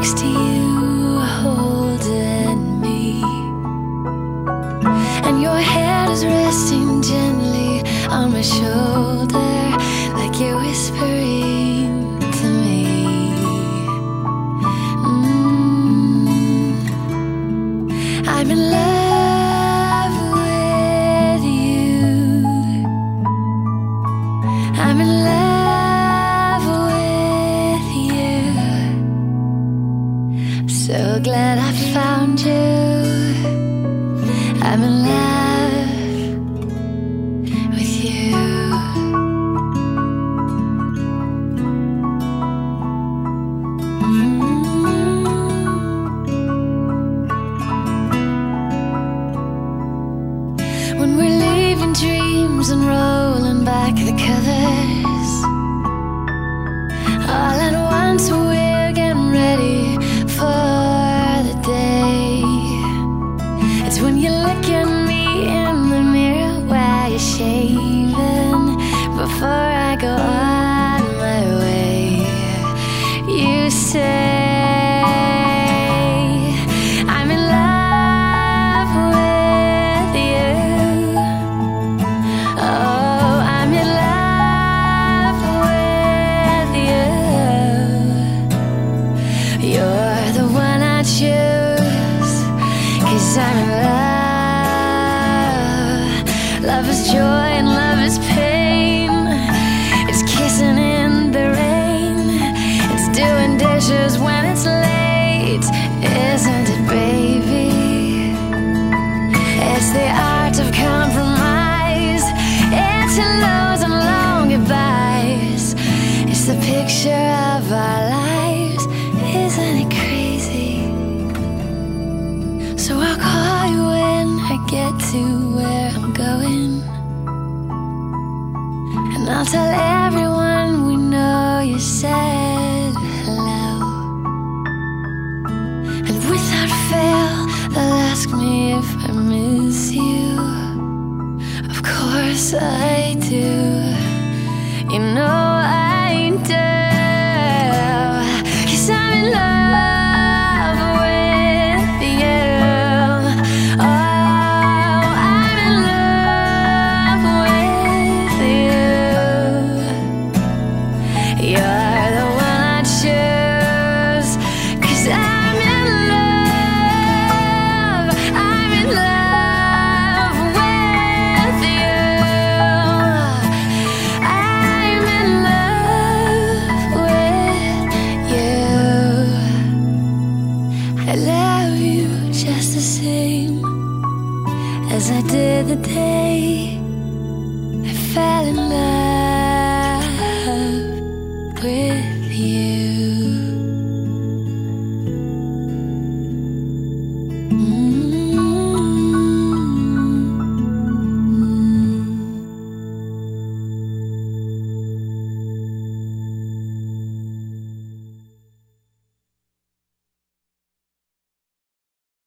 next to you, holding me, and your head is resting gently on my shoulder, like you're whispering to me. I'm in love with you. I'm in love with you. So glad I found you. I'm in love with you. When we're leaving dreams and rolling back the covers, all at once we're getting ready for the day. It's when you look at me in the mirror while you're shaving, before I go on my way. You say, I'm in love. Love is joy and love is pain. It's kissing in the rain. It's doing dishes when it's late, isn't it, baby? It's the art of compromise. It's hellos and long goodbyes. It's the picture of our lives, isn't it crazy? So I'll call you when I get to where I'm going, and I'll tell